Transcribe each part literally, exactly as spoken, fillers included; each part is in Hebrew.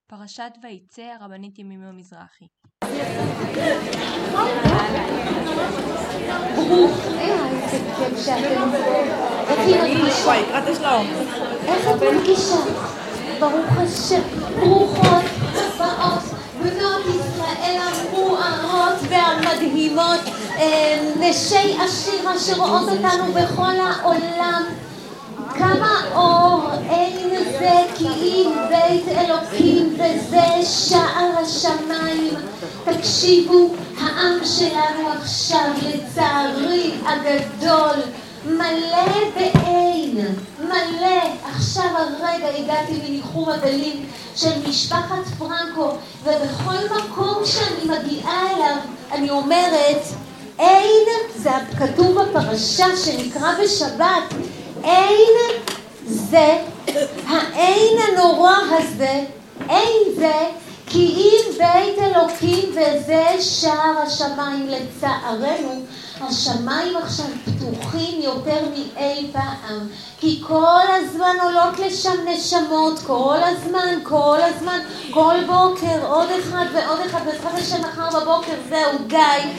פרשת ויצא, הרבנית ימימה מזרחי. איך את מרגישה? ברוך השם, ברוכות הבאות, בנות ישראל המוארות והמדהימות, נשי השירה שרואות אותנו בכל העולם. כמה אור, אין זה כי אם בית אלוקים וזה שער השמיים. תקשיבו, העם שלנו עכשיו לצערי הגדול מלא באין, מלא. עכשיו הרגע הגעתי מניחום אבלים של משפחת פרנקו, ובכל מקום שאני מגיעה אליו אני אומרת אין, זה כתוב בפרשה שנקרא בשבת, אין זה, האין הנורא הזה, אין זה כי אם בית אלוקים וזה שער השמיים. לצערנו השמיים עכשיו פתוחים יותר מאי פעם, כי כל הזמן עולות לשם נשמות, כל הזמן, כל הזמן, כל בוקר עוד אחד ועוד אחד, בעזרת השם מחר בבוקר זהו די.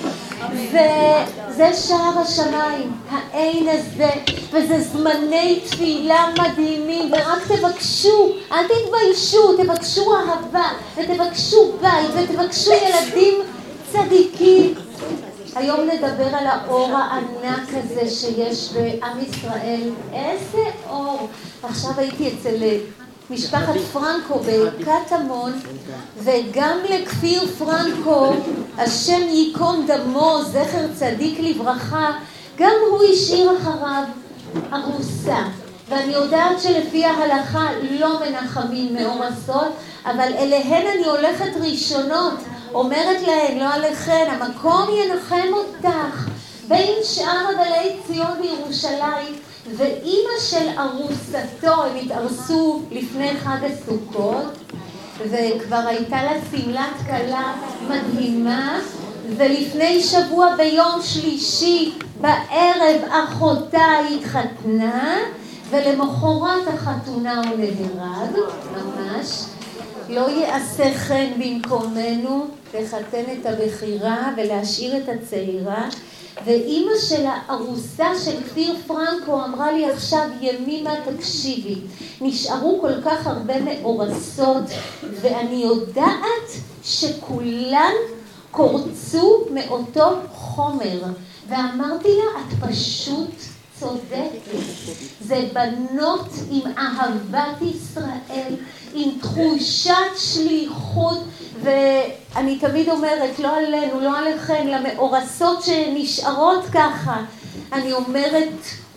וזה שער השמיים, העין הזה, וזה זמני תפילה מדהימים, ורק תבקשו, אל תתביישו, תבקשו אהבה, ותבקשו בית, ותבקשו ילדים צדיקים. היום נדבר על האור הענק הזה שיש בעם ישראל. איזה אור. עכשיו הייתי אצל משפחת פרנקו בקטמון, וגם לכפיר פרנקו, השם ייקום דמו, זכר צדיק לברכה, גם הוא השאיר אחריו ארוסה. ואני יודעת שלפי ההלכה לא מנחמים מאורסות, אבל אליהן אני הולכת ראשונות, אומרת להן, לא עליכן, המקום ינחם אותך. בין שאר עדלי ציון בירושלים, ואימא של ארוסתו, הם התארסו לפני חג הסוכות, וכבר הייתה לה סמלת כלה מדהימה, ולפני שבוע ביום שלישי בערב אחותה התחתנה, ולמחרת החתונה הוא נהרג, ממש. לא יעשה חן במקומנו לחתן את הבחירה ולהשאיר את הצעירה. ואימא של הארוסה של כפיר פרנקו אמרה לי עכשיו, ימימה תקשיבי, נשארו כל כך הרבה מאורסות, ואני יודעת שכולן קורצו מאותו חומר. ואמרתי לה, את פשוט צודקת. זה בנות עם אהבת ישראל, עם תחושת שליחות, ואני תמיד אומרת, לא עלינו, לא עליכן, למאורסות שנשארות ככה, אני אומרת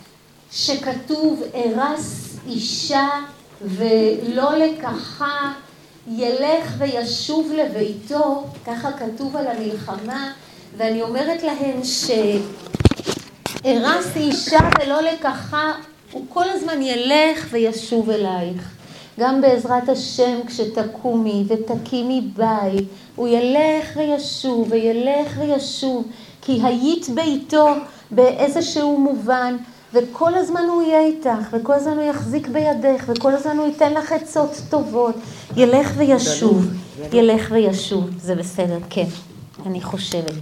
שכתוב ארס אישה ולא לקחה, ילך וישוב לביתו, ככה כתוב על המלחמה. ואני אומרת להן שארס אישה ולא לקחה, הוא כל הזמן ילך וישוב אלייך. גם בעזרת השם כשתקומי ותקימי בית, הוא ילך וישוב וילך וישוב, כי היית ביתו באיזשהו מובן, וכל הזמן הוא יהיה איתך, וכל הזמן הוא יחזיק בידך, וכל הזמן הוא ייתן לך עצות טובות. ילך וישוב, ילך וישוב, זה בסדר, כן, אני חושבת.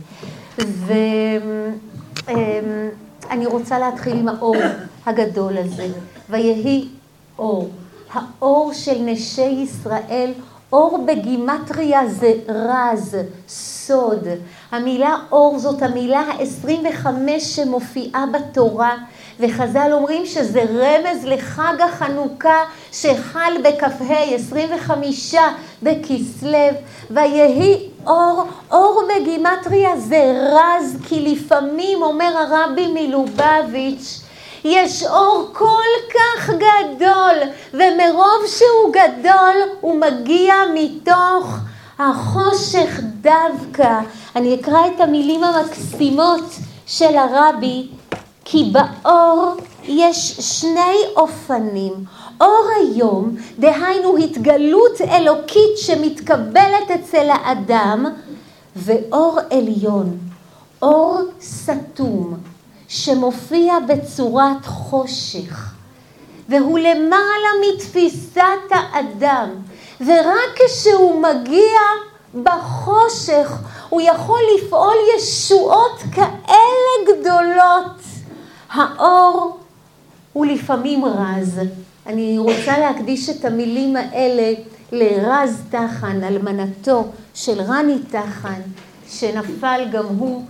ואני רוצה להתחיל עם האור הגדול הזה, ויהי אור. האור של נשי ישראל, אור בגימטריה זה רז, סוד. המילה אור זאת המילה ה-עשרים וחמש שמופיעה בתורה, וחז"ל אומרים שזה רמז לחג החנוכה שחל בכ"ה, עשרים וחמישה בכסלו. ויהי אור, אור בגימטריה זה רז, כי לפעמים אומר הרבי מלובביץ', יש אור כל כך גדול, ומרוב שהוא גדול הוא מגיע מתוך החושך דווקא. אני אקרא את המילים המקסימות של הרבי, כי באור יש שני אופנים. אור היום, דהיינו התגלות אלוקית שמתקבלת אצל האדם, ואור עליון, אור סתום, שמופיע בצורת חושך, והוא למעלה מתפיסת האדם, ורק כשהוא מגיע בחושך, הוא יכול לפעול ישועות כאלה גדולות. האור הוא לפעמים רז. אני רוצה להקדיש את המילים האלה לרז תחן, אלמנתו של רני תחן, שנפל גם הוא.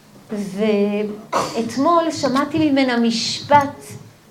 ואתמול שמעתי ממנה משפט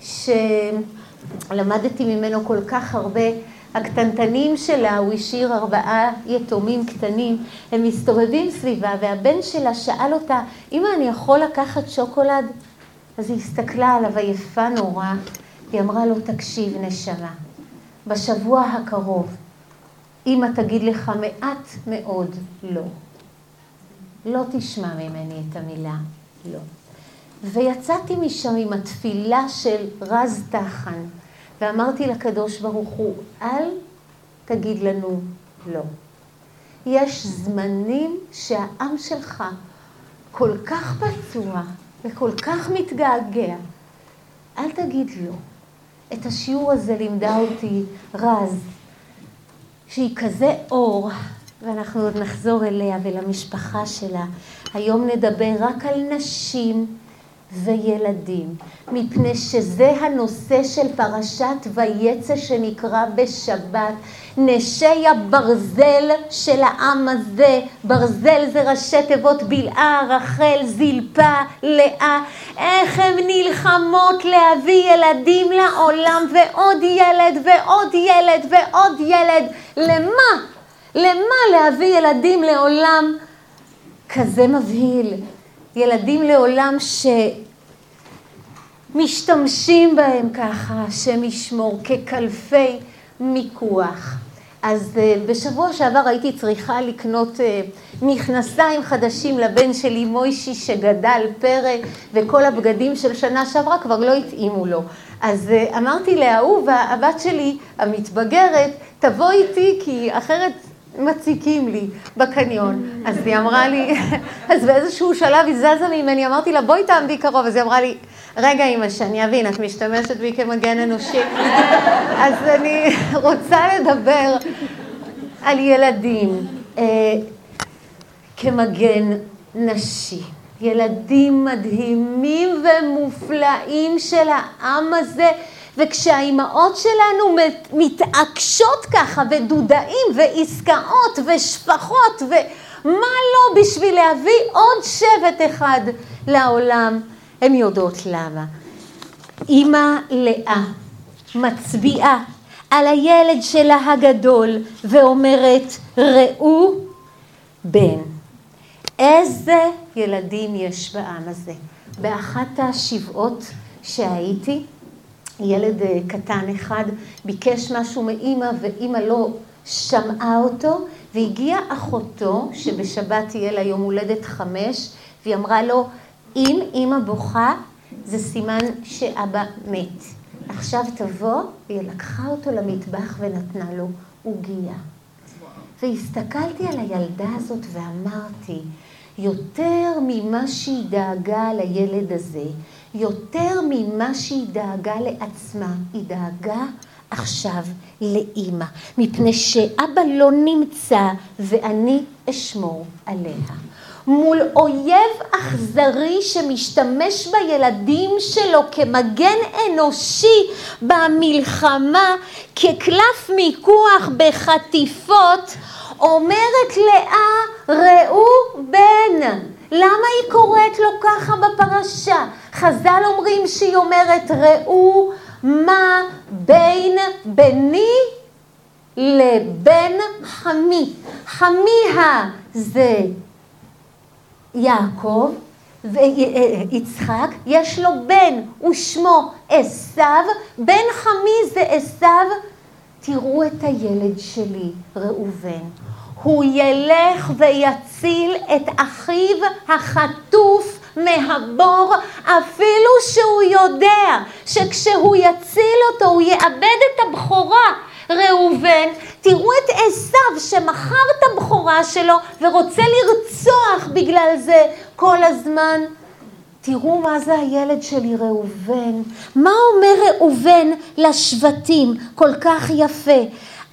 שלמדתי ממנו כל כך הרבה. הקטנטנים שלה, הוא השאיר ארבעה יתומים קטנים, הם מסתובבים סביבה, והבן שלה שאל אותה, אמא, אני יכול לקחת שוקולד? אז היא הסתכלה עליו עייפה נורא, היא אמרה לו, תקשיב נשמה, בשבוע הקרוב, אמא תגיד לך מעט מאוד לא. לא תשמע ממני את המילה לא. ויצאתי משם עם התפילה של רז תחן, ואמרתי לקדוש ברוך הוא, אל תגיד לנו לא. יש זמנים שהעם שלך כל כך פצוע וכל כך מתגעגע. אל תגיד לא. את השיעור הזה לימדה אותי רז, שהיא כזה אור, ואנחנו עוד נחזור אליה ולמשפחה שלה. היום נדבר רק על נשים וילדים, מפני שזה הנושא של פרשת ויצא שנקרא בשבת, נשי הברזל של העם הזה. ברזל זה ראשי תיבות בלעה, רחל, זלפה, לאה. איך הם נלחמות להביא ילדים לעולם, ועוד ילד ועוד ילד ועוד ילד. למה? למה להביא ילדים לעולם כזה מבהיל? ילדים לעולם שמשתמשים בהם ככה, השם ישמור, כקלפי מיקוח. אז בשבוע שעבר הייתי צריכה לקנות מכנסיים חדשים לבן שלי מוישי שגדל פרא, וכל הבגדים של שנה שעברה כבר לא התאימו לו. אז אמרתי לאהובה, הבת שלי המתבגרת, תבוא איתי כי אחרת מציקים לי בקניון. אז היא אמרה לי, אז באיזשהו שלב היא זזה ממני, אמרתי לה, בואי תעמדי קרוב. אז היא אמרה לי, רגע אמא, שאני אבין, את משתמשת בי כמגן אנושי. אז אני רוצה לדבר על ילדים אה, כמגן נשי. ילדים מדהימים ומופלאים של העם הזה, וכשהאימהות שלנו מתעקשות ככה, ודודאים ועסקאות ושפחות ומה לא, בשביל להביא עוד שבט אחד לעולם, הן יודעות למה. אמא לאה מצביעה על הילד שלה הגדול ואומרת, ראו בן. איזה ילדים יש בעם הזה. באחת השבעות שהייתי, ילד קטן אחד ביקש משהו מאמא, ואמא לא שמעה אותו, והגיעה אחותו שבשבת תהיה לה יום הולדת חמש, והיא אמרה לו, אם אמא בוכה זה סימן שאבא מת. עכשיו תבוא, והיא לקחה אותו למטבח ונתנה לו עוגיה. והסתכלתי על הילדה הזאת ואמרתי, יותר ממה שהיא דאגה לילד הזה, יותר ממה שהיא דאגה לעצמה, היא דאגה עכשיו לאמא, מפני שאבא לא נמצא ואני אשמור עליה. מול אויב אכזרי שמשתמש בילדים שלו כמגן אנושי במלחמה, כקלף מיקוח בחטיפות, אומרת לאה, ראו בן. למה היא קוראת לו ככה בפרשה? חז"ל אומרים שהיא אומרת, ראו מה בין בני לבן חמי. חמיה זה יעקב ויצחק, יש לו בן ושמו עשיו, בן חמי זה עשיו. תראו את הילד שלי, ראובן. הוא ילך ויציל את אחיו החטוף מהבור, אפילו שהוא יודע שכשהוא יציל אותו הוא יאבד את הבכורה. ראובן, תראו את עשיו שמכר את הבכורה שלו ורוצה לרצוח בגלל זה כל הזמן. תראו מה זה הילד שלי ראובן. מה אומר ראובן לשבטים כל כך יפה?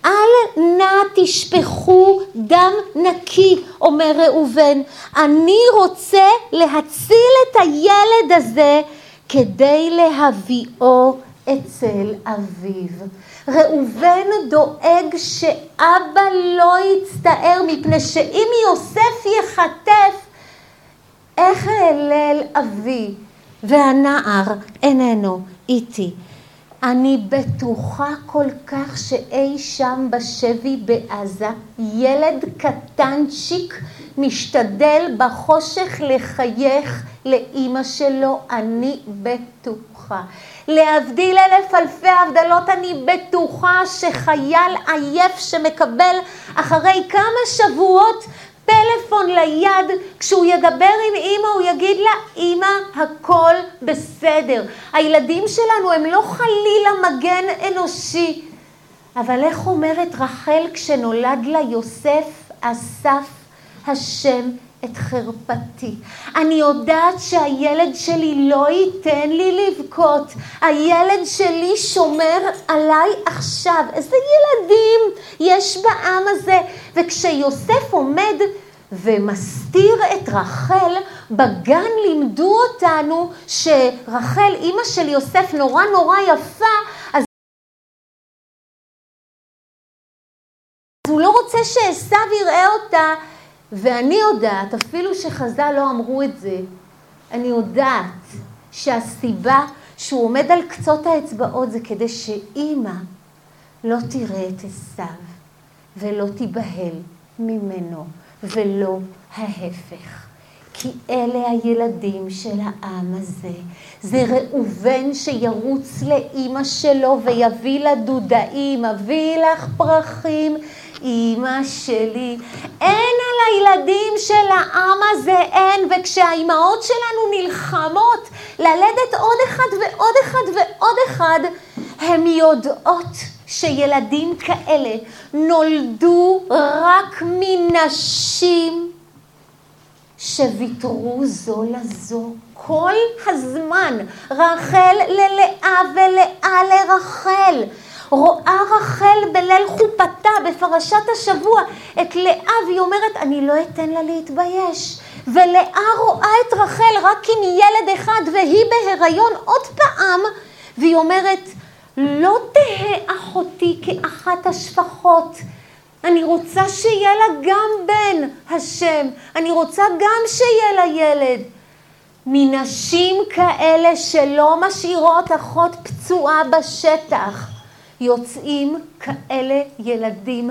אל נא תשפכו דם נקי, אומר ראובן. אני רוצה להציל את הילד הזה כדי להביאו אצל אביו. ראובן דואג שאבא לא יצטער, מפני שאם יוסף יחטף, איך אהלל אבי והנער איננו איתי. אני בטוחה כל כך שאי שם בשבי בעזה, ילד קטנצ'יק משתדל בחושך לחייך לאמא שלו, אני בטוחה. להבדיל אלף אלפי הבדלות, אני בטוחה שחייל עייף שמקבל אחרי כמה שבועות פלאפון ליד, כשהוא ידבר עם אמא הוא יגיד לה, אמא הכל בסדר. הילדים שלנו הם לא חלילה מגן אנושי. אבל איך אומרת רחל כשנולד לה יוסף, אסף השם את חרפתי. אני יודעת שהילד שלי לא ייתן לי לבכות. הילד שלי שומר עליי עכשיו. איזה ילדים יש בעם הזה. וכשיוסף עומד ומסתיר את רחל, בגן לימדו אותנו שרחל, אמא של יוסף, נורא נורא יפה, אז הוא לא רוצה שעשיו יראה אותה. ואני יודעת, אפילו שחז"ל לא אמרו את זה, אני יודעת שהסיבה שהוא עומד על קצות האצבעות זה כדי שאמא לא תראה את עשיו ולא תיבהל ממנו ולא ההפך. כי אלה הילדים של העם הזה. זה ראובן שירוץ לאמא שלו ויביא לה דודאים, אביא לך פרחים, אמא שלי. אין על הילדים של העם הזה, אין. וכשהאימהות שלנו נלחמות ללדת עוד אחד ועוד אחד ועוד אחד, הן יודעות שילדים כאלה נולדו רק מנשים שוויתרו זו לזו כל הזמן. רחל ללאה ולאה לרחל. רואה רחל בליל חופתה בפרשת השבוע את לאה והיא אומרת, אני לא אתן לה להתבייש. ולאה רואה את רחל רק עם ילד אחד והיא בהיריון עוד פעם, והיא אומרת, לא תהה אחותי כאחת השפחות. אני רוצה שיהיה לה גם בן השם. אני רוצה גם שיהיה לה ילד. מנשים כאלה שלא משאירות אחות פצועה בשטח, יוצאים כאלה ילדים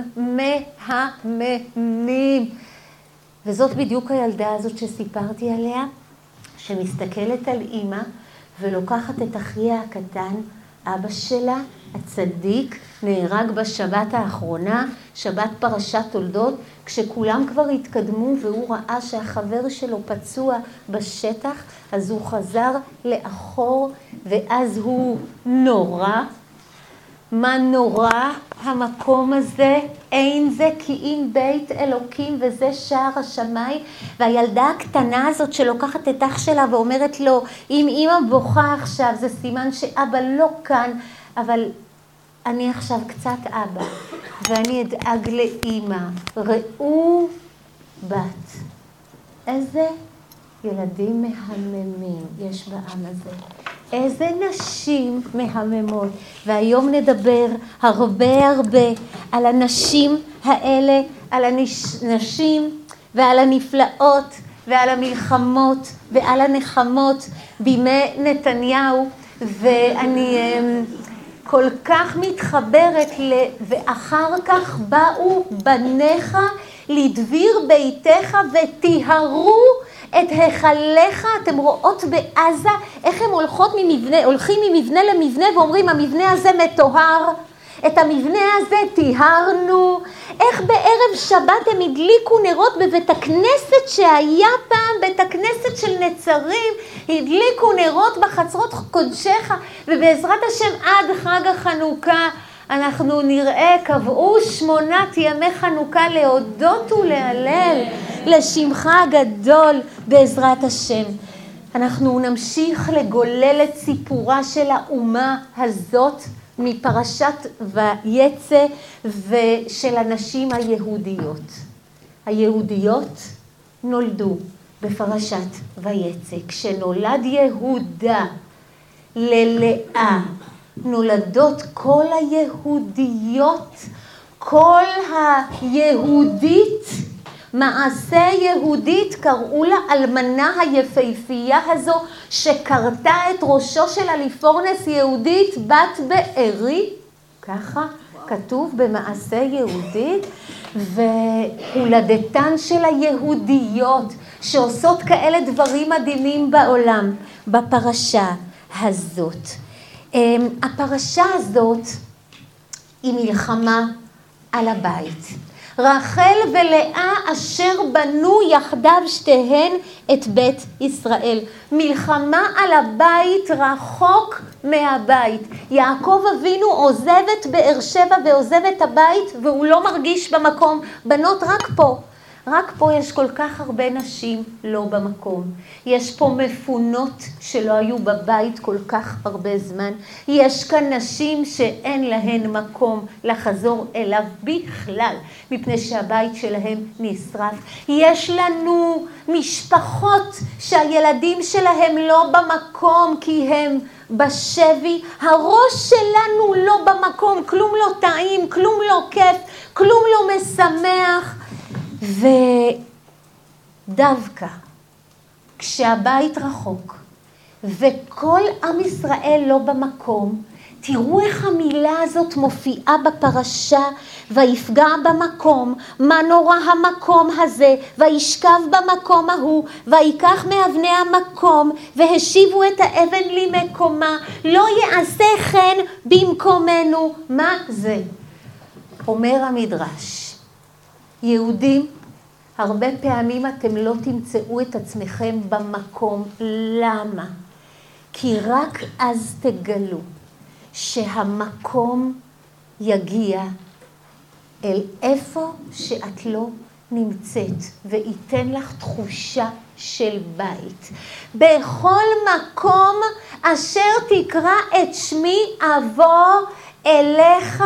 מהממים. וזאת בדיוק הילדה הזאת שסיפרתי עליה, שמסתכלת על אמא ולוקחת את אחיה הקטן. אבא שלה, הצדיק, נהרג בשבת האחרונה, שבת פרשת תולדות, כשכולם כבר התקדמו והוא ראה שהחבר שלו פצוע בשטח, אז הוא חזר לאחור ואז הוא נורא. מה נורא המקום הזה? אין זה כי אם בית אלוקים וזה שער השמיים. והילדה הקטנה הזאת שלוקחת את אח שלה ואומרת לו, אם אמא בוכה עכשיו זה סימן שאבא לא כאן, אבל אני עכשיו קצת אבא ואני אדאג לאמא. ראו בת, איזה ילדים מהממים יש בעם הזה. איזה נשים מהממות. והיום נדבר הרבה הרבה על הנשים האלה, על הנשים ועל הנפלאות ועל המלחמות ועל הנחמות בימי נתניהו. ואני כל כך מתחברת ל... ואחר כך באו בניך לדביר ביתך וטיהרו את היכליך. אתם רואות בעזה איך הם הולכות ממבנה, הולכים ממבנה למבנה ואומרים המבנה הזה מטוהר, את המבנה הזה טיהרנו. איך בערב שבת הם הדליקו נרות בבית הכנסת שהיה פעם בית הכנסת של נצרים, הדליקו נרות בחצרות קודשך, ובעזרת השם עד חג החנוכה אנחנו נראה, קבעו שמונת ימי חנוכה להודות ולהלל לשמך הגדול בעזרת השם. אנחנו נמשיך לגולל את סיפורה של האומה הזאת מפרשת ויצא ושל הנשים היהודיות. היהודיות נולדו בפרשת ויצא. כשנולד יהודה ללאה, נולדות כל היהודיות, כל היהודית, מעשה יהודית, קראו לה אלמנה היפהפייה הזו, שקרתה את ראשו של אליפורנס יהודית בת בארי, ככה כתוב במעשה יהודית, והולדתן של היהודיות, שעושות כאלה דברים מדהימים בעולם, בפרשה הזאת. הפרשה הזאת היא מלחמה על הבית. רחל ולאה אשר בנו יחדיו שתיהן את בית ישראל. מלחמה על הבית רחוק מהבית. יעקב אבינו עוזב את באר שבע ועוזב את הבית והוא לא מרגיש במקום. בנות רק פה. רק פה יש כל כך הרבה נשים לא במקום. יש פה מפונות שלא היו בבית כל כך הרבה זמן. יש כאן נשים שאין להן מקום לחזור אליו בכלל, מפני שהבית שלהם נשרף. יש לנו משפחות שהילדים שלהם לא במקום כי הם בשבי. הראש שלנו לא במקום, כלום לא טעים, כלום לא כיף, כלום לא משמח. ודווקא כשהבית רחוק וכל עם ישראל לא במקום, תראו איך המילה הזאת מופיעה בפרשה, ויפגע במקום, מה נורא המקום הזה, וישכב במקום ההוא, ויקח מאבני המקום, והשיבו את האבן למקומה, לא יעשה כן במקומנו. מה זה? אומר המדרש, יהודים, הרבה פעמים אתם לא תמצאו את עצמכם במקום. למה? כי רק אז תגלו שהמקום יגיע אל איפה שאת לא נמצאת, וייתן לך תחושה של בית. בכל מקום אשר תקרא את שמי אבוא אליך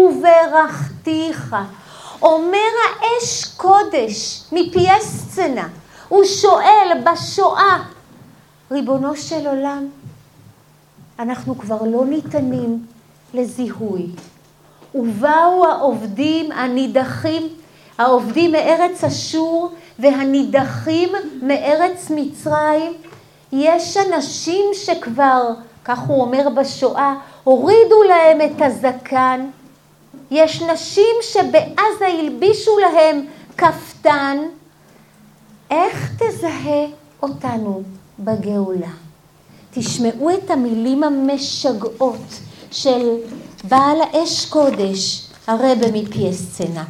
וברכתיך. אומר האש קודש מפי הסצנה, הוא שואל בשואה, ריבונו של עולם, אנחנו כבר לא ניתנים לזיהוי. ובאו העובדים הנידחים, העובדים מארץ אשור והנידחים מארץ מצרים. יש אנשים שכבר, כך הוא אומר בשואה, הורידו להם את הזקן. יש נשים שבעזה הלבישו להם כפתן. איך תזהה אותנו בגאולה? תשמעו את המילים המשגעות של בעל האש קודש, הרב מפי הסצנה.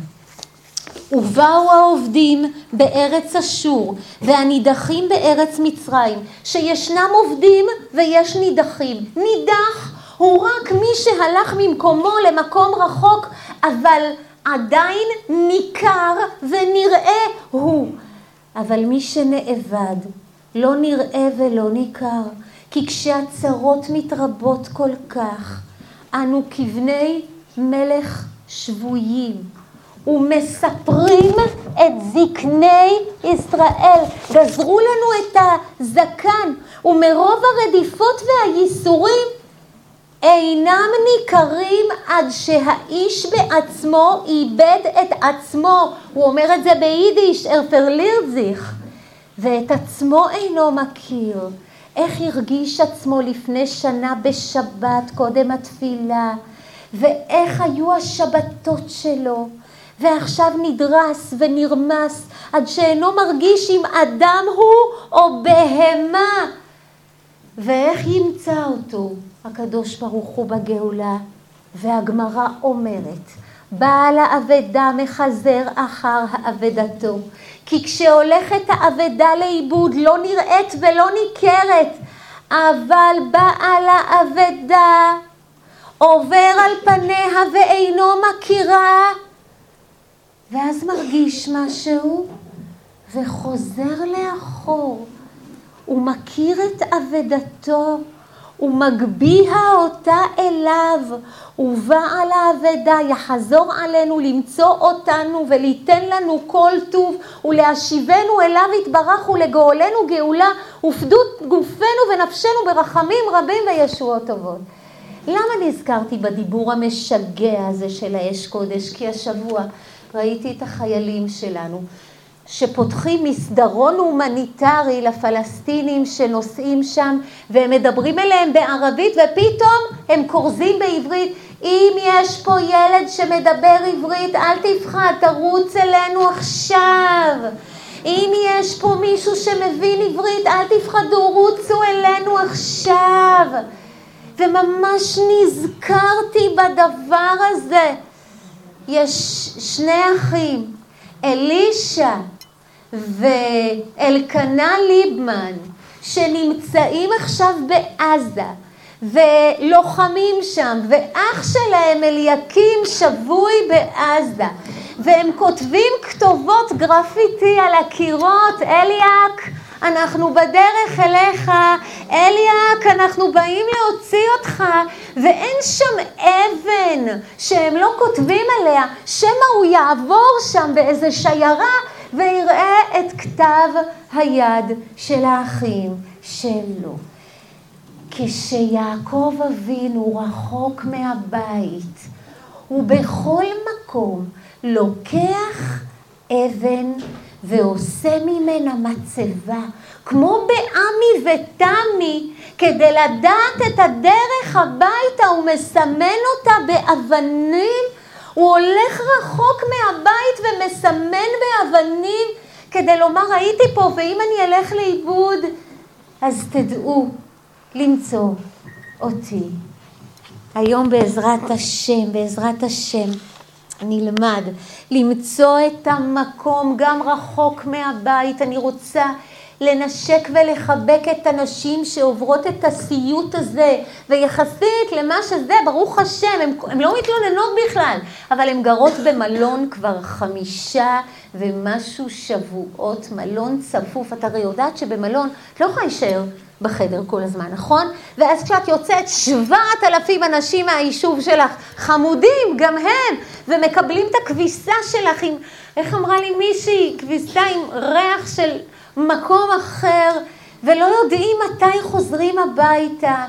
ובאו העובדים בארץ אשור והנידחים בארץ מצרים, שישנם עובדים ויש נידחים. נידח הוא רק מי שהלך ממקומו למקום רחוק, אבל עדיין ניכר ונראה הוא. אבל מי שנאבד לא נראה ולא ניכר, כי כשהצרות מתרבות כל כך, אנו כבני מלך שבויים, ומספרים את זקני ישראל. גזרו לנו את הזקן, ומרוב הרדיפות והייסורים, אינם ניכרים עד שהאיש בעצמו איבד את עצמו. הוא אומר את זה ביידיש, er verliert sich. ואת עצמו אינו מכיר. איך הרגיש עצמו לפני שנה בשבת קודם התפילה, ואיך היו השבתות שלו, ועכשיו נדרס ונרמס עד שאינו מרגיש אם אדם הוא או בהמה. ואיך ימצא אותו הקדוש ברוך הוא בגאולה? והגמרא אומרת, בעל האבדה מחזר אחר האבדתו, כי כשהולכת האבדה לאיבוד לא נראית ולא ניכרת, אבל בעל האבדה עובר על פניה ואינו מכירה, ואז מרגיש משהו וחוזר לאחור. הוא מכיר את אבדתו, ומגביה אותה אליו, ובעל האבדה יחזור עלינו למצוא אותנו וליתן לנו כל טוב, ולהשיבנו אליו יתברך ולגאולנו גאולה, ופדות גופנו ונפשנו ברחמים רבים וישועות טובות. למה נזכרתי בדיבור המשגע הזה של האש קודש? כי השבוע ראיתי את החיילים שלנו שפותחים מסדרון הומניטרי לפלסטינים שנוסעים שם, והם מדברים אליהם בערבית, ופתאום הם קורזים בעברית. אם יש פה ילד שמדבר עברית, אל תפחד, תרוץ אלינו עכשיו. אם יש פה מישהו שמבין עברית, אל תפחדו, רוצו אלינו עכשיו. וממש נזכרתי בדבר הזה. יש שני אחים, אלישע ואלקנה ליבמן, שנמצאים עכשיו בעזה ולוחמים שם, ואח שלהם אליקים שבוי בעזה, והם כותבים כתובות גרפיטי על הקירות. אליאק, אנחנו בדרך אליך, אליאק, אנחנו באים להוציא אותך, ואין שם אבן שהם לא כותבים עליה, שמה הוא יעבור שם באיזה שיירה ויראה את כתב היד של האחים שלו. כשיעקב אבינו רחוק מהבית, ובכל מקום לוקח אבן ועושה ממנה מצבה, כמו בעמי ותמי, כדי לדעת את הדרך הביתה, הוא מסמן אותה באבנים. הוא הולך רחוק מהבית ומסמן באבנים, כדי לומר, הייתי פה, ואם אני אלך לאיבוד, אז תדעו למצוא אותי. היום בעזרת השם, בעזרת השם, נלמד למצוא את המקום גם רחוק מהבית. אני רוצה לנשק ולחבק את הנשים שעוברות את הסיוט הזה, ויחסית למה שזה, ברוך השם, הם, הם לא מתלוננות בכלל, אבל הם גרות במלון כבר חמישה ומשהו שבועות, מלון צפוף. אתה הרי יודעת שבמלון את לא יכולה להישאר בחדר כל הזמן, נכון? ואז כשאת יוצאת, שבעת אלפים אנשים מהיישוב שלך, חמודים גם הם, ומקבלים את הכביסה שלך עם, איך אמרה לי מישהי, כביסה עם ריח של מקום אחר, ולא יודעים מתי חוזרים הביתה.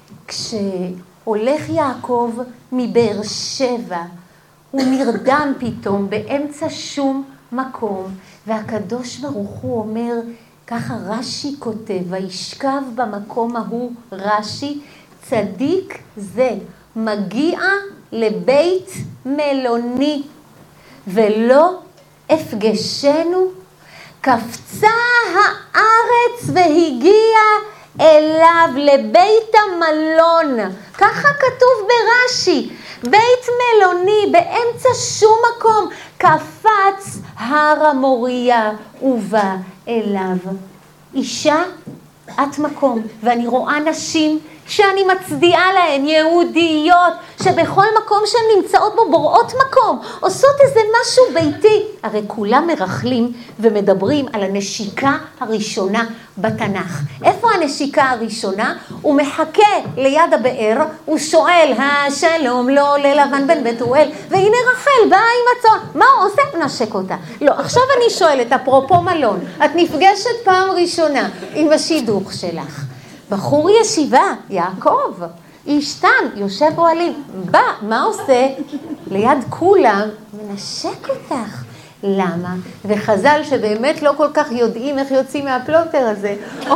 כשהולך יעקב מבאר שבע, הוא נרדם פתאום באמצע שום מקום, והקדוש ברוך הוא אומר, ככה רש"י כותב, וישכב במקום ההוא רש"י, צדיק זה מגיע לבית מלוני, ולא אפגשנו, קפצה הארץ והגיע אליו לבית המלון. ככה כתוב ברש"י, בית מלוני באמצע שום מקום, קפץ הר המוריה ובא אליו. אישה, את מקום, ואני רואה נשים שאני מצדיעה להן, יהודיות, שבכל מקום שהן נמצאות בו בוראות מקום, עושות איזה משהו ביתי. הרי כולם מרחלים ומדברים על הנשיקה הראשונה בתנ"ך. איפה הנשיקה הראשונה? הוא מחכה ליד הבאר, הוא שואל, השלום לא ללבן בן בתואל, והנה רחל באה עם הצאן. מה הוא עושה? נשק אותה. לא, עכשיו אני שואלת, אפרופו מלון, את נפגשת פעם ראשונה עם השידוך שלך. בחור ישיבה, יעקב, איש תם, יושב אוהלים, בא, מה עושה? ליד כולם, מנשק אותך. למה? וחז"ל שבאמת לא כל כך יודעים איך יוצאים מהפלוטר הזה,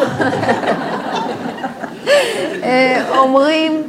אומרים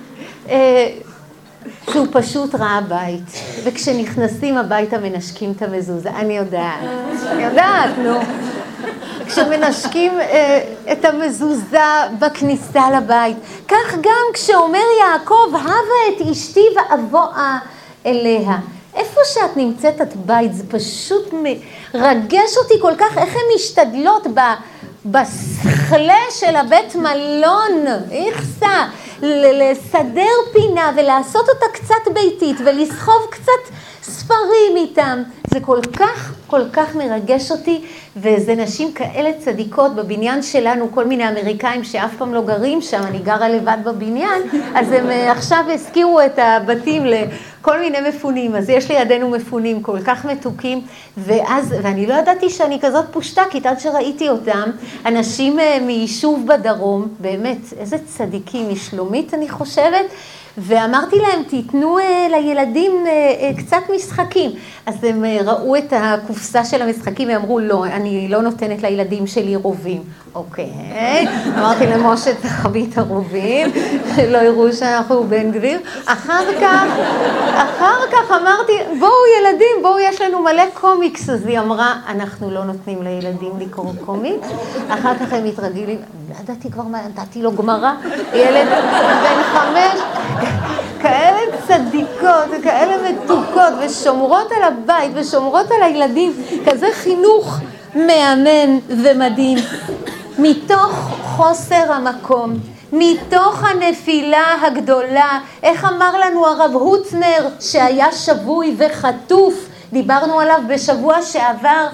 שהוא פשוט ראה בית, וכשנכנסים הביתה מנשקים את המזוזה. אני יודעת, אני יודעת, נו. כשמנשקים אה, את המזוזה בכניסה לבית. כך גם כשאומר יעקב, הווה את אשתי ואבואה אליה. איפה שאת נמצאת את בית, זה פשוט מרגש אותי כל כך, איך הן משתדלות ב, בשכלה של הבית מלון, איכסה, לסדר פינה ולעשות אותה קצת ביתית ולסחוב קצת ספרים איתם. זה כל כך, כל כך מרגש אותי, וזה נשים כאלה צדיקות בבניין שלנו, כל מיני אמריקאים שאף פעם לא גרים שם, אני גרה לבד בבניין, אז הם עכשיו הזכירו את הבתים לכל מיני מפונים, אז יש לידינו מפונים כל כך מתוקים, ואז, ואני לא ידעתי שאני כזאת פושטקית, עד שראיתי אותם, אנשים מיישוב בדרום, באמת, איזה צדיקים, משלומית אני חושבת, ואמרתי להם, תיתנו לילדים קצת משחקים. אז הם ראו את הקופסה של המשחקים, ואמרו, לא, אני לא נותנת לילדים שלי רובים. אוקיי, אמרתי למשה, תחביא את הרובים, לא יראו שאנחנו בן גביר. אחר כך, אחר כך אמרתי, בואו ילדים, בואו, יש לנו מלא קומיקס. אז היא אמרה, אנחנו לא נותנים לילדים לקרוא קומיקס. אחר כך הם התרגילים, לא ידעתי כבר מה, נתתי לו גמרא, ילד בן חמש, כאלה צדיקות, כאלה מתוקות, ושומרות על הבית, ושומרות על הילדים, כזה חינוך מאמן ומדהים. מתוך חוסר המקום, מתוך הנפילה הגדולה, איך אמר לנו הרב הוצנר שהיה שבוי וחטוף, דיברנו עליו בשבוע שעבר,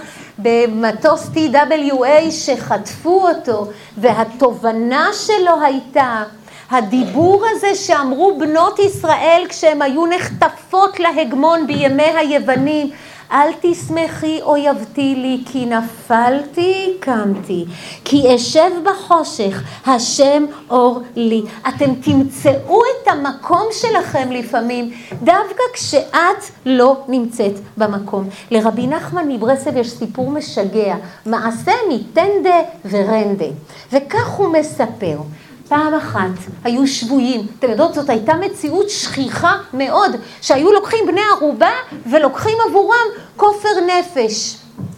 במטוס טי דאבליו איי שחטפו אותו, והתובנה שלו הייתה, הדיבור הזה שאמרו בנות ישראל כשהם היו נחטפות להגמון בימי היוונים, אל תשמחי אויבתי לי, כי נפלתי, קמתי, כי אשב בחושך, השם אור לי. אתם תמצאו את המקום שלכם לפעמים, דווקא כשאת לא נמצאת במקום. לרבי נחמן מברסלב יש סיפור משגע, מעשה מטנדה ורנדה, וכך הוא מספר. פעם אחת היו שבויים, אתם יודעות, זאת הייתה מציאות שכיחה מאוד, שהיו לוקחים בני ערובה ולוקחים עבורם כופר נפש.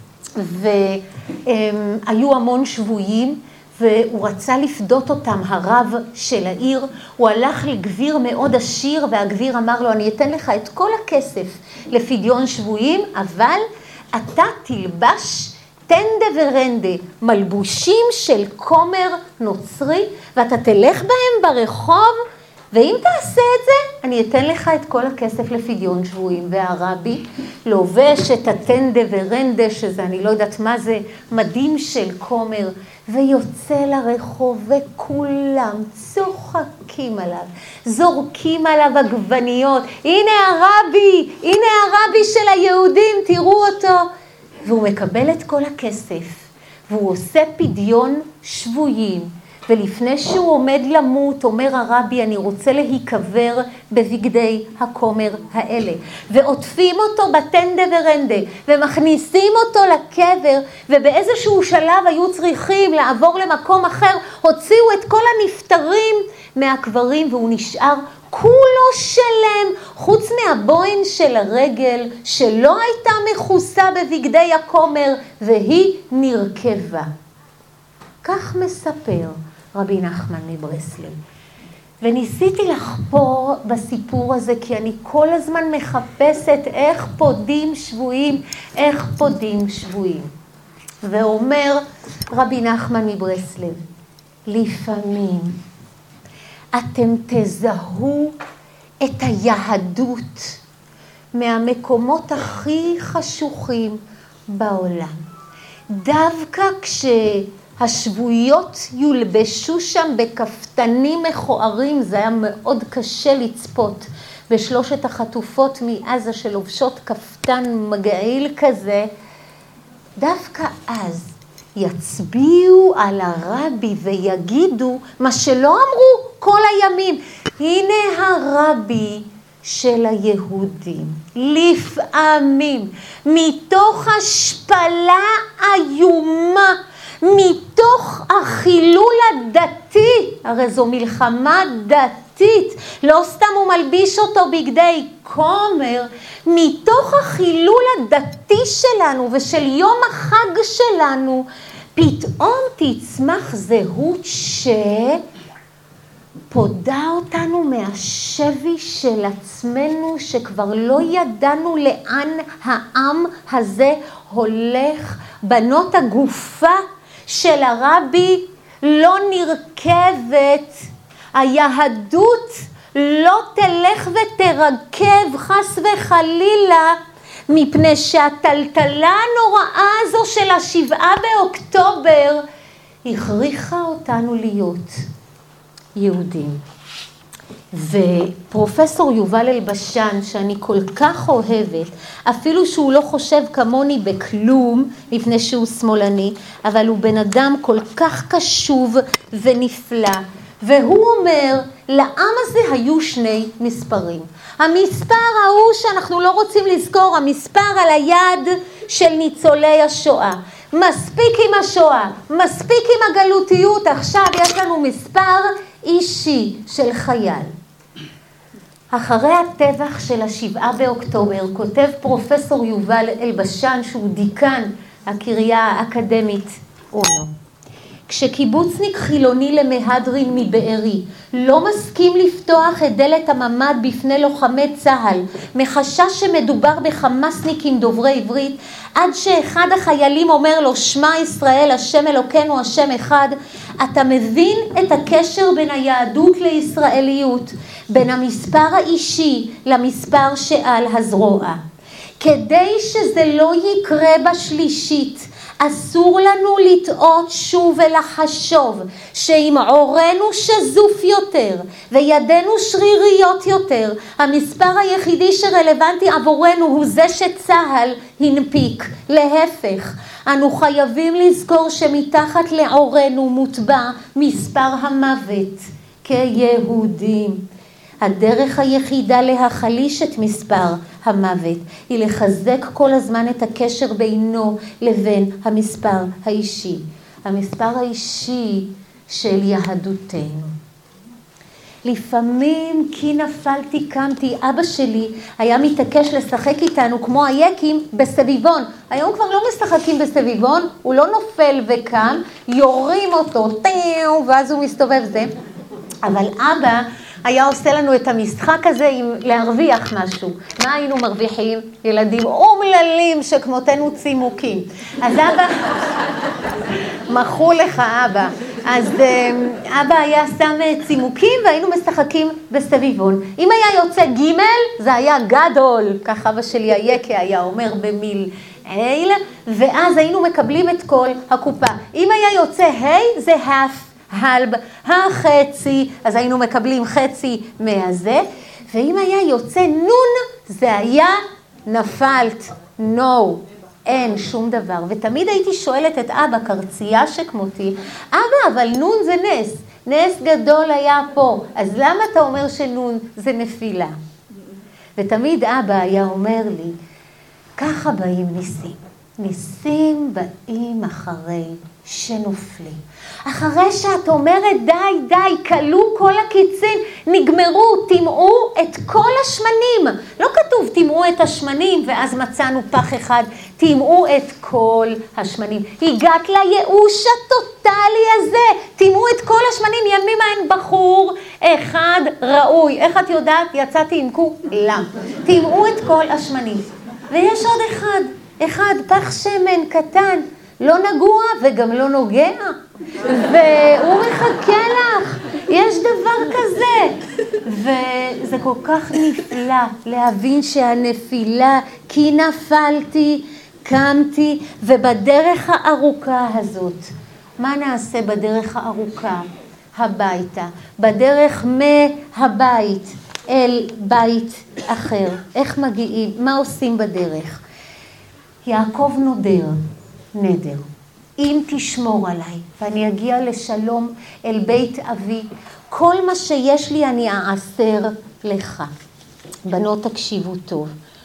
והיו המון שבויים, והוא רצה לפדות אותם, הרב של העיר, הוא הלך לגביר מאוד עשיר, והגביר אמר לו, אני אתן לך את כל הכסף לפדיון שבויים, אבל אתה תלבש טנדה ורנדה, מלבושים של כומר נוצרי, ואתה תלך בהם ברחוב, ואם תעשה את זה, אני אתן לך את כל הכסף לפדיון שבויים. והרבי לובש את הטנדה ורנדה, שזה אני לא יודעת מה זה, מדים של כומר, ויוצא לרחוב, וכולם צוחקים עליו, זורקים עליו עגבניות, הנה הרבי, הנה הרבי של היהודים, תראו אותו. והוא מקבל את כל הכסף, והוא עושה פדיון שבויים, ולפני שהוא עומד למות, אומר הרבי, אני רוצה להיקבר בבגדי הכומר האלה. ועוטפים אותו בטנדה ורנדה, ומכניסים אותו לקבר, ובאיזשהו שלב היו צריכים לעבור למקום אחר, הוציאו את כל הנפטרים מהקברים, והוא נשאר כולו שלם, חוץ מהבוין של הרגל, שלא הייתה מכוסה בבגדי הכומר, והיא נרכבה. כך מספר רבי נחמן מברסלב. וניסיתי לחפור בסיפור הזה, כי אני כל הזמן מחפשת איך פודים שבויים, איך פודים שבויים. ואומר רבי נחמן מברסלב, לפעמים אתם תזהו את היהדות מהמקומות הכי חשוכים בעולם. דווקא כשהשבויות יולבשו שם בכפתנים מכוערים, זה היה מאוד קשה לצפות בשלושת החטופות מעזה שלובשות כפתן מגעיל כזה, דווקא אז יצביעו על הרבי ויגידו מה שלא אמרו כל הימים. הנה הרבי של היהודים. לפעמים, מתוך השפלה איומה, מתוך החילול הדתי, הרי זו מלחמה דתית, לא סתם הוא מלביש אותו בגדי כומר, מתוך החילול הדתי שלנו ושל יום החג שלנו, פתאום תצמח זהות שפודה אותנו מהשבי של עצמנו, שכבר לא ידענו לאן העם הזה הולך. בנות הגופה של הרבי לא נרכבת, היהדות לא תלך ותרכב חס וחלילה, מפני שהטלטלה הנוראה הזו של השבעה באוקטובר הכריחה אותנו להיות יהודים. ופרופסור יובל אלבשן, שאני כל כך אוהבת, אפילו שהוא לא חושב כמוני בכלום, לפני שהוא שמאלני, אבל הוא בן אדם כל כך קשוב ונפלא, והוא אומר, לעם הזה היו שני מספרים. המספר ההוא שאנחנו לא רוצים לזכור, המספר על היד של ניצולי השואה. מספיק עם השואה, מספיק עם הגלותיות, עכשיו יש לנו מספר אישי של חייל. אחרי הטבח של השבעה באוקטובר, כותב פרופסור יובל אלבשן, שהוא דיקן הקריה האקדמית אונו. כשקיבוצניק חילוני למהדרין מבארי לא מסכים לפתוח את דלת הממד בפני לוחמי צהל, מחשש שמדובר בחמאסניקים דוברי עברית, עד שאחד החיילים אומר לו, שמע ישראל, השם אלוקינו, השם אחד, אתה מבין את הקשר בין היהדות לישראליות, בין המספר האישי למספר שעל הזרוע. כדי שזה לא יקרה בשלישית, אסור לנו לטעות שוב ולחשוב שאם עורנו שזוף יותר וידינו שריריות יותר, המספר היחידי שרלוונטי עבורנו הוא זה שצהל הנפיק. להפך, אנו חייבים לזכור שמתחת לעורנו מוטבע מספר המוות כיהודים. הדרך היחידה להחליש את מספר המוות היא לחזק כל הזמן את הקשר בינו לבין המספר האישי. המספר האישי של יהדותנו. לפעמים כי נפלתי קמתי, אבא שלי היה מתעקש לשחק איתנו כמו היקים בסביבון. היום כבר לא משחקים בסביבון, הוא לא נופל וקם, יורים אותו, ואז הוא מסתובב זה. אבל אבא היה עושה לנו את המשחק הזה עם להרוויח משהו. מה היינו מרוויחים? ילדים אומללים שכמותנו צימוקים. אז אבא, מחו לך אבא. אז אבא היה שם צימוקים והיינו משחקים בסביבון. אם היה יוצא ג' זה היה גדול, כך אבא שלי היקה היה אומר במיל איל, ואז היינו מקבלים את כל הקופה. אם היה יוצא ה' זה half. הלב, החצי, אז היינו מקבלים חצי מהזה, ואם היה יוצא נון, זה היה נפלת, no, אין שום דבר. ותמיד הייתי שואלת את אבא, קרצייה שכמותי, אבא, אבל נון זה נס, נס גדול היה פה, אז למה אתה אומר שנון זה נפילה? ותמיד אבא היה אומר לי, ככה באים ניסים, ניסים באים אחרי שנופלים. אחרי שאת אומרת די, די, קלו כל הקיצין, נגמרו, תמעו את כל השמנים. לא כתוב תמעו את השמנים ואז מצאנו פח אחד, תמעו את כל השמנים. הגעת לייאוש הטוטלי הזה, תמעו את כל השמנים, ימימה אין בחור אחד ראוי. איך את יודעת? יצאתי עם כולם. תמעו את כל השמנים. ויש עוד אחד, אחד, פח שמן קטן. לא נגוע וגם לא נוגע, והוא מחכה לך, יש דבר כזה. וזה כל כך נפלא להבין שהנפילה, כי נפלתי, קמתי, ובדרך הארוכה הזאת, מה נעשה בדרך הארוכה? הביתה, בדרך מהבית אל בית אחר. איך מגיעים? מה עושים בדרך? יעקב נודר. נדר, אם תשמור עליי ואני אגיע לשלום אל בית אבי, כל מה שיש לי אני אעשר לך. בנות תקשיבו טוב.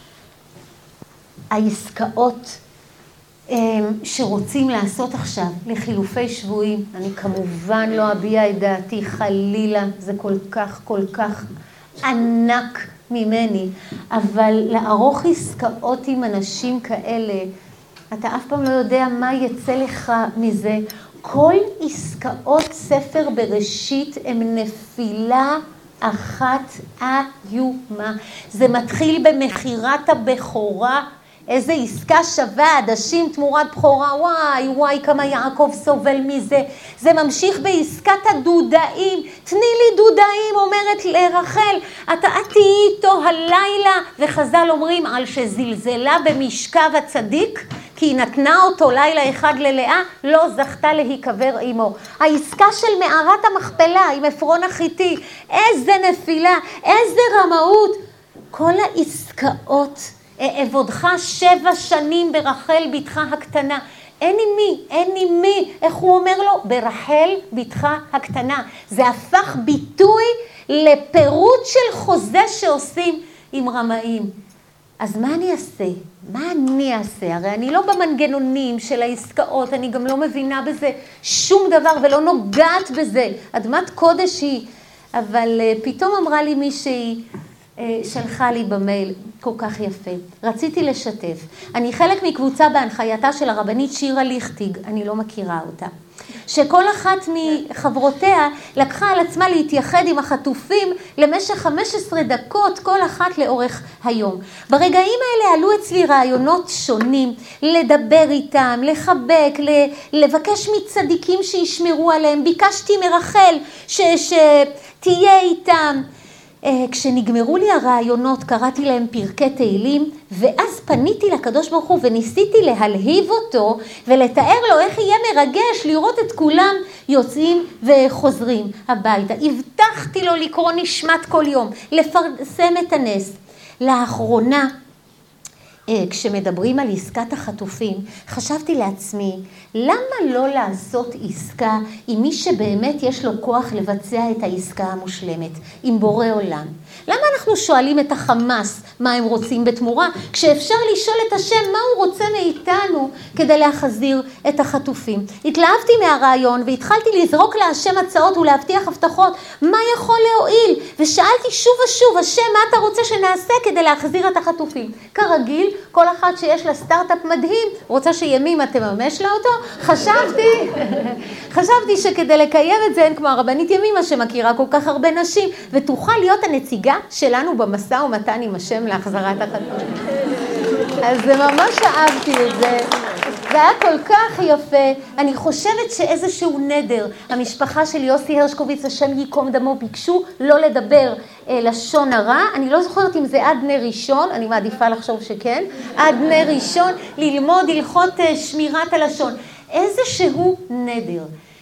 העסקאות שרוצים לעשות עכשיו לחילופי שבויים, אני כמובן לא אביע את דעתי חלילה, זה כל כך כל כך ענק ממני, אבל לערוך עסקאות עם אנשים כאלה, אתה אף פעם לא יודע מה יצא לך מזה. כל עסקאות ספר בראשית הם נפילה אחת איומה. זה מתחיל במחירת הבכורה איזה עסקה שווה, עדשים תמורת בחורה, וואי, וואי, כמה יעקב סובל מזה. זה ממשיך בעסקת הדודאים, תני לי דודאים, אומרת לרחל, אתה תהיי איתו הלילה, וחז"ל אומרים על שזלזלה במשכב הצדיק, כי היא נתנה אותו לילה אחד ללאה, לא זכתה להיקבר עמו. העסקה של מערת המכפלה עם עפרון החיתי, איזה נפילה, איזה רמאות. כל העסקאות, עבודך שבע שנים ברחל בתך הקטנה. אין עם מי, אין עם מי, איך הוא אומר לו? ברחל בתך הקטנה. זה הפך ביטוי לפירוט של חוזה שעושים עם רמאים. אז מה אני אעשה? מה אני אעשה? הרי אני לא במנגנונים של העסקאות, אני גם לא מבינה בזה שום דבר ולא נוגעת בזה. אדמת קודש היא, אבל פתאום אמרה לי מישהי, שלחה לי במייל כל כך יפה. רציתי לשתף. אני חלק מקבוצה בהנחייתה של הרבנית שירה ליכטיג, אני לא מכירה אותה. שכל אחת מחברותיה לקחה על עצמה להתייחד עם החטופים למשך חמש עשרה דקות, כל אחת לאורך היום. ברגעים האלה עלו אצלי רעיונות שונים, לדבר איתם, לחבק, לבקש מצדיקים שישמרו עליהם. ביקשתי מרחל ש- שתהיה איתם. כשנגמרו לי הרעיונות, קראתי להם פרקי תהילים, ואז פניתי לקדוש ברוך הוא וניסיתי להלהיב אותו ולתאר לו איך יהיה מרגש לראות את כולם יוצאים וחוזרים הביתה. הבטחתי לו לקרוא נשמת כל יום, לפרסם את הנס. לאחרונה, כשמדברים על עסקת החטופים, חשבתי לעצמי, למה לא לעשות עסקה עם מי שבאמת יש לו כוח לבצע את העסקה המושלמת, עם בורא עולם? למה אנחנו שואלים את החמאס מה הם רוצים בתמורה, כשאפשר לשאול את השם מה הוא רוצה מאיתנו כדי להחזיר את החטופים? התלהבתי מהרעיון והתחלתי לזרוק להשם הצעות ולהבטיח הבטחות, מה יכול להועיל? ושאלתי שוב ושוב, השם, מה אתה רוצה שנעשה כדי להחזיר את החטופים? כרגיל, כל אחת שיש לה סטארט-אפ מדהים, רוצה שימימה תממש לה אותו, חשבתי, חשבתי שכדי לקיים את זה, אין כמו הרבנית ימימה שמכירה כל כך הרבה נשים, ותוכל להיות הנציגה שלנו במשא ומתן עם השם להחזרת החטופים. אז זה ממש אהבתי את זה. זה היה כל כך יפה. אני חושבת שאיזשהו נדר, המשפחה של יוסי הרשקוביץ, השם ייקום דמו, ביקשו לא לדבר אה, לשון הרע. אני לא זוכרת אם זה עד נר ראשון, אני מעדיפה לחשוב שכן. עד נר ראשון, ללמוד הלכות אה, שמירת הלשון. איזשהו נדר.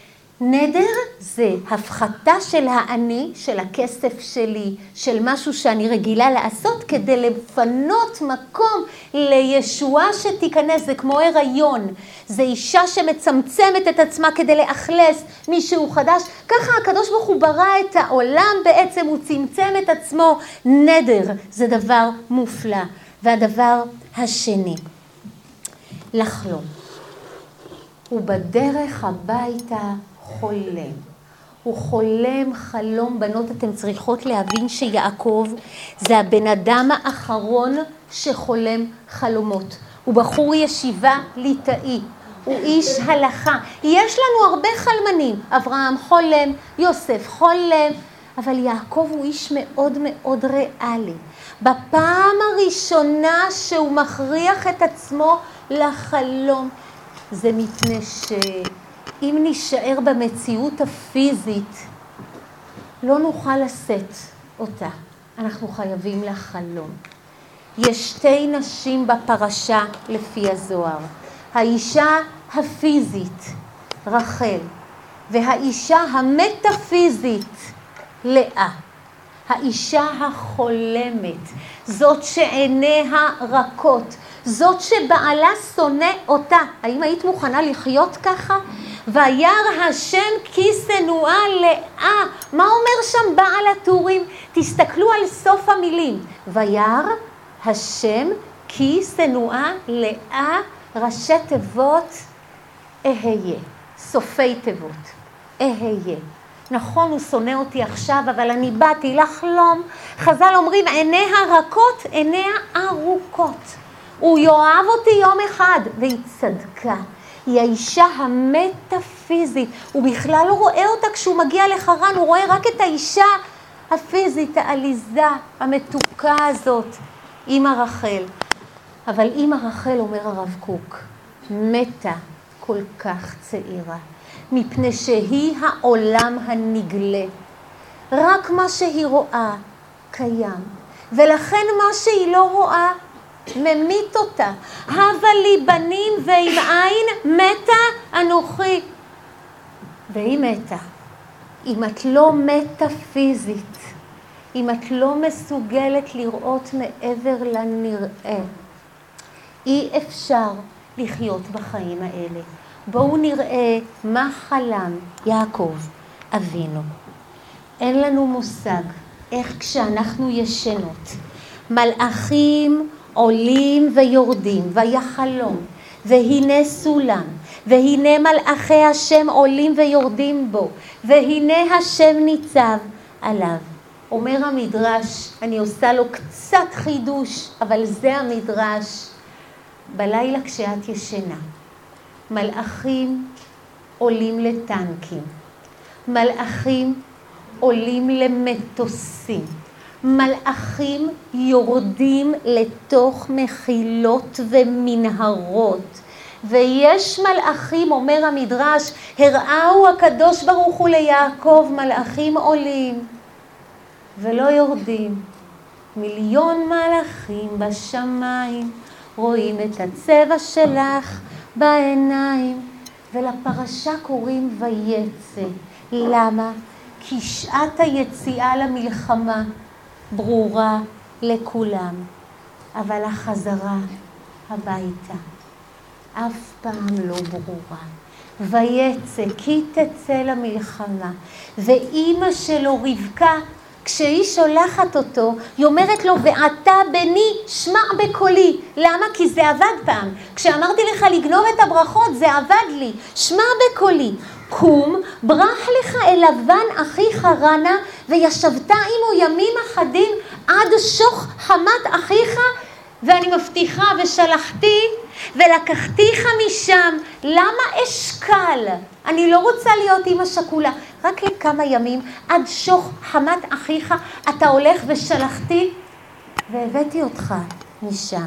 נדר זה הפחתה של האני, של הכסף שלי, של משהו שאני רגילה לעשות כדי לפנות מקום לישועה שתיכנס. זה כמו הריון, זה אישה שמצמצמת את עצמה כדי לאכלס מישהו חדש. ככה הקדוש ברוך הוא ברא את העולם, בעצם הוא צמצם את עצמו. נדר זה דבר מופלא. והדבר השני, לחלום. ובדרך הביתה חולם. הוא חולם חלום. בנות, אתם צריכות להבין שיעקב זה הבן אדם האחרון שחולם חלומות. הוא בחור ישיבה ליטאי, הוא איש הלכה. יש לנו הרבה חלמנים, אברהם חולם, יוסף חולם, אבל יעקב הוא איש מאוד מאוד ריאלי. בפעם הראשונה שהוא מכריח את עצמו לחלום, זה מפני ש... אם נשאר במציאות הפיזית, לא נוכל לשאת אותה. אנחנו חייבים לחלום. יש שתי נשים בפרשה לפי הזוהר. האישה הפיזית, רחל, והאישה המטאפיזית, לאה. האישה החולמת, זאת שעיניה רכות, זאת שבעלה שונא אותה. האם היית מוכנה לחיות ככה? וירא השם כי שנואה לאה. מה אומר שם בעל הטורים? תסתכלו על סוף המילים. וירא השם כי שנואה לאה, ראשי תיבות אהיה, סופי תיבות אהיה. נכון, הוא שונא אותי עכשיו, אבל אני באתי לחלום. חז"ל אומרים, עיניה רכות, עיניה ארוכות. הוא יאהב אותי יום אחד, והיא צדקה. היא האישה המטאפיזית. הוא בכלל לא רואה אותה כשהוא מגיע לחרן, הוא רואה רק את האישה הפיזית, העליזה, המתוקה הזאת, אמא רחל. אבל אמא רחל, אומר הרב קוק, מתה כל כך צעירה, מפני שהיא העולם הנגלה. רק מה שהיא רואה קיים, ולכן מה שהיא לא רואה ממית אותה. הבה לי בנים ועם עין מתה אנוכי. והיא מתה. אם את לא מתה פיזית, אם את לא מסוגלת לראות מעבר לנראה, אי אפשר לחיות בחיים האלה. בואו נראה מה חלם יעקב אבינו. אין לנו מושג איך כשאנחנו ישנות, מלאכים עולים ויורדים, ויחלום, והנה סולם, והנה מלאכי השם עולים ויורדים בו, והנה השם ניצב עליו. אומר המדרש, אני עושה לו קצת חידוש, אבל זה המדרש, בלילה כשאת ישנה, מלאכים עולים לטנקים, מלאכים עולים למטוסים, מלאכים יורדים לתוך מחילות ומנהרות, ויש מלאכים, אומר המדרש, הראו הקדוש ברוך הוא ליעקב, מלאכים עולים ולא יורדים. מיליון מלאכים בשמיים רואים את הצבע שלך בעיניים. ולפרשה קוראים ויצא. למה? כי שעת היציאה למלחמה ברורה לכולם, אבל החזרה הביתה אף פעם לא ברורה. ויצא, כי תצא למלחמה. ואימא שלו רבקה, כשהיא שולחת אותו, היא אומרת לו, ואתה בני שמע בקולי. למה? כי זה עבד פעם. כשאמרתי לך לגנוב את הברכות, זה עבד לי. שמע בקולי. קום, ברח לך אל לבן אחיך רנה, וישבת עמו ימים אחדים עד שוך חמת אחיך, ואני מבטיחה ושלחתי ולקחתיך משם. למה אשקל? אני לא רוצה להיות אמא שכולה. רק לכמה ימים, עד שוך חמת אחיך, אתה הולך ושלחתי והבאתי אותך משם.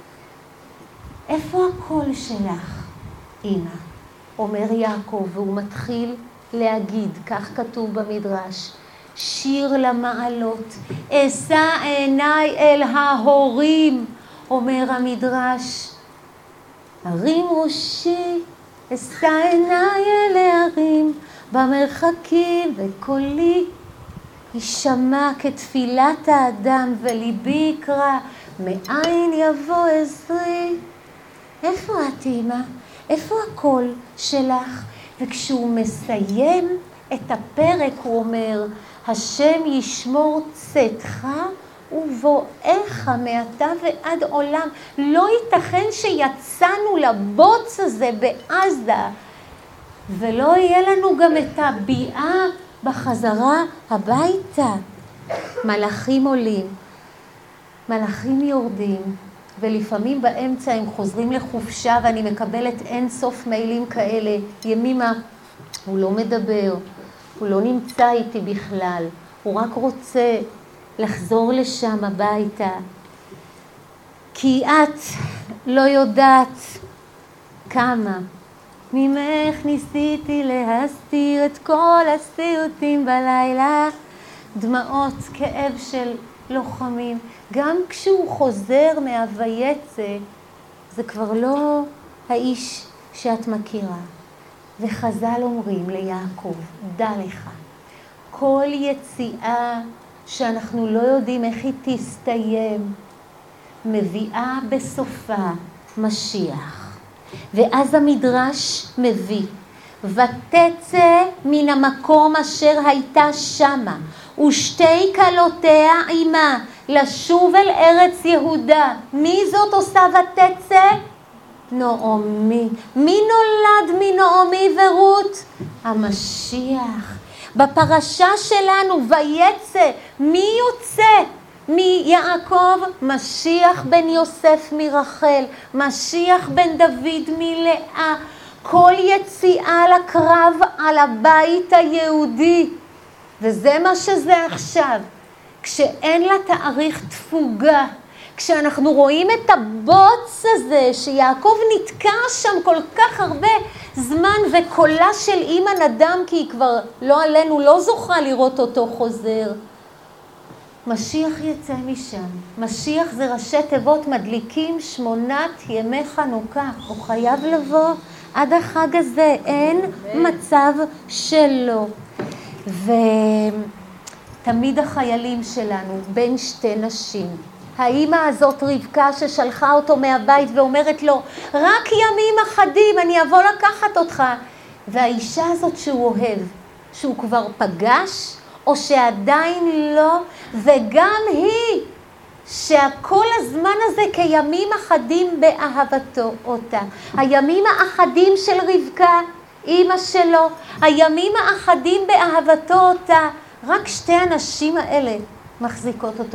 איפה הקול שלך, אמא? אומר יעקב, והוא מתחיל להגיד, כך כתוב במדרש, שיר למעלות, אשא עיניי אל ההורים, אומר המדרש, הרים ראשי, אשא עיניי אל ההרים, במרחקים וקולי, ישמע כתפילת האדם וליבי יקרא, מאין יבוא עזרי. איפה את אמא? איפה הקול שלך? וכשהוא מסיים את הפרק הוא אומר, השם ישמור צאתך ובואך מעתה ועד עולם. לא ייתכן שיצאנו לבוץ הזה בעזה ולא יהיה לנו גם את הביאה בחזרה הביתה. מלאכים עולים, מלאכים יורדים, ולפעמים באמצע הם חוזרים לחופשה, ואני מקבלת אין סוף מיילים כאלה. ימימה, הוא לא מדבר, הוא לא נמצא איתי בכלל, הוא רק רוצה לחזור לשם הביתה. כי את לא יודעת כמה ממך ניסיתי להסתיר את כל הסיוטים בלילה, דמעות כאב של לוחמים. גם כשהוא חוזר מהויצא, זה כבר לא האיש שאת מכירה. וחז"ל אומרים ליעקב, דע לך, כל יציאה שאנחנו לא יודעים איך היא תסתיים, מביאה בסופה משיח. ואז המדרש מביא, ותצא מן המקום אשר הייתה שמה, ושתי כלותיה עימה, לשוב אל ארץ יהודה. מי זאת עושה ותצא? נעמי. מי נולד מנעמי ורות? המשיח. בפרשה שלנו, ויצא, מי יוצא? מיעקב? משיח בן יוסף מרחל, משיח בן דוד מלאה. כל יציאה לקרב על הבית היהודי, וזה מה שזה עכשיו. כשאין לה תאריך תפוגה, כשאנחנו רואים את הבוץ הזה, שיעקב נתקע שם כל כך הרבה זמן, וקולה של אמא נדם, כי היא כבר לא עלינו, לא זוכה לראות אותו חוזר. משיח יצא משם. משיח זה ראשי תיבות מדליקים שמונת ימי חנוכה. הוא חייב לבוא עד החג הזה, אין מצב שלא. ותמיד החיילים שלנו בין שתי נשים. האמא הזאת רבקה ששלחה אותו מהבית ואומרת לו, רק ימים אחדים אני אבוא לקחת אותך. והאישה הזאת שהוא אוהב, שהוא כבר פגש, או שעדיין לא, וגם היא, שכל הזמן הזה כימים אחדים באהבתו אותה. הימים האחדים של רבקה, אמא שלו, הימים האחדים באהבתו אותה, רק שתי הנשים האלה מחזיקות אותו.